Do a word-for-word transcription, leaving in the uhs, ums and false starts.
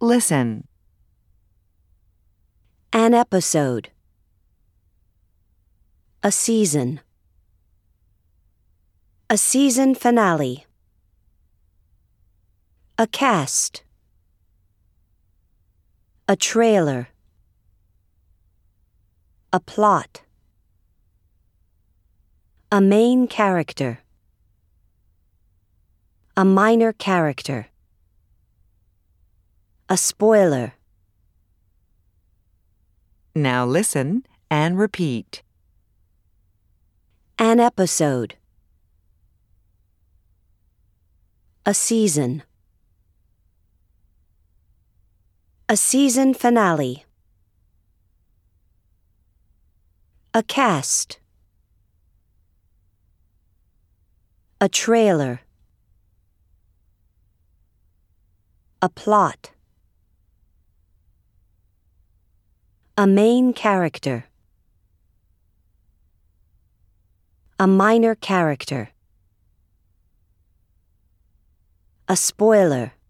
Listen. An episode. A season. A season finale. A cast. A trailer. A plot. A main character. A minor character. A spoiler. Now listen and repeat. An episode. A season. A season finale. A cast. A trailer. A plot. A main character. A minor character. A spoiler.